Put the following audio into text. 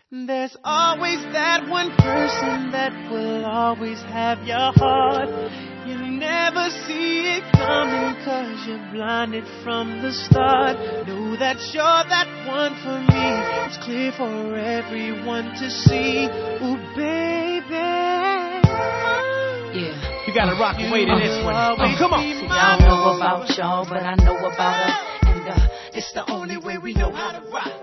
There's always that one person that will always have your heart. You never see it coming 'cause you're blinded from the start. Know that you're that one for me. It's clear for everyone to see. Ooh, baby. Yeah. You gotta rock and wait in this one. Come on. See, I don't know about y'all, but I know about us. And it's the only way we know how to rock.